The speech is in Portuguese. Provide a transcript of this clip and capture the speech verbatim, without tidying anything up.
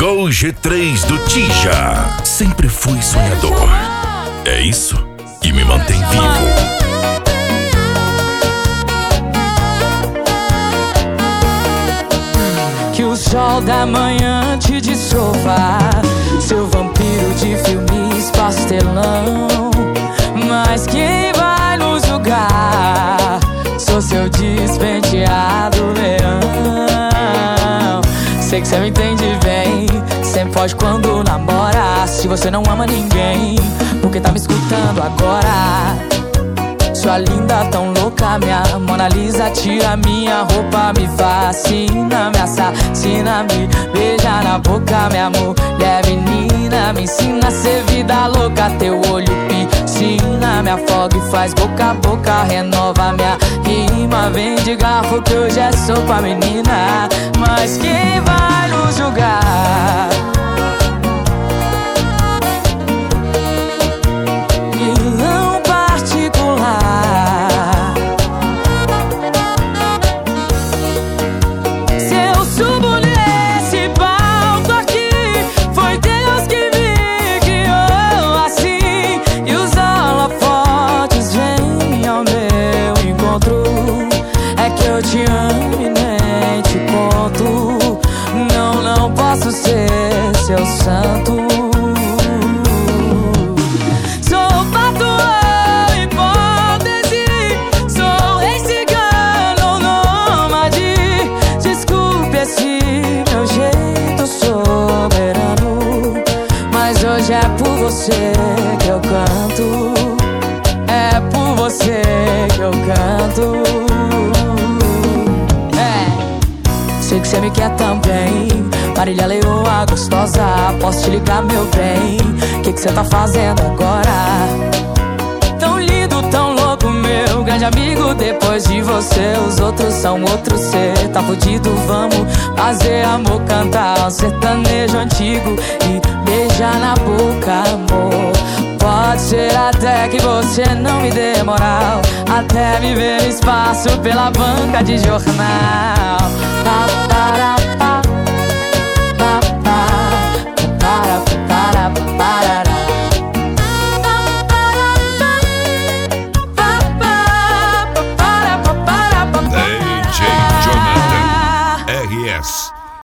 Gol G três do Tija. Sempre fui sonhador. É isso que me mantém vivo. Que o sol da manhã te dissolva, seu vampiro de filmes pastelão. Mas quem vai nos julgar? Sou seu despenteado leão. Sei que cê me entende bem, sempre foge quando namora. Se você não ama ninguém, porque tá me escutando agora? Sua linda, tão louca, minha Mona Lisa. Tira minha roupa, me fascina, me assassina, me beija na boca, minha mulher menina. Me ensina a ser vida louca, teu olho piscina, me afoga e faz boca a boca, renova minha rima. Vem de garfo que hoje é sopa, menina. Mas quem vai nos julgar? Vilão particular. Se eu subo nesse palco aqui, foi Deus que me guiou assim. E os holofotes vêm ao meu encontro. É que eu te amo e nem te conto. Não, não posso ser seu santo. Sou patrão, hipótese, sou rei cigano, nômade. Desculpe esse meu jeito soberano, mas hoje é por você que eu canto. É por você que eu canto. É, sei que cê me quer também, Marília Leoa gostosa. Posso te ligar, meu bem? Que que cê tá fazendo agora? Tão lindo, tão louco, meu grande amigo. Depois de você, os outros são outros. Cê tá fudido, vamos fazer amor, cantar um sertanejo antigo e beijar na boca, amor. Pode ser até que você não me dê moral, até me ver no espaço pela banca de jornal. Pa, para,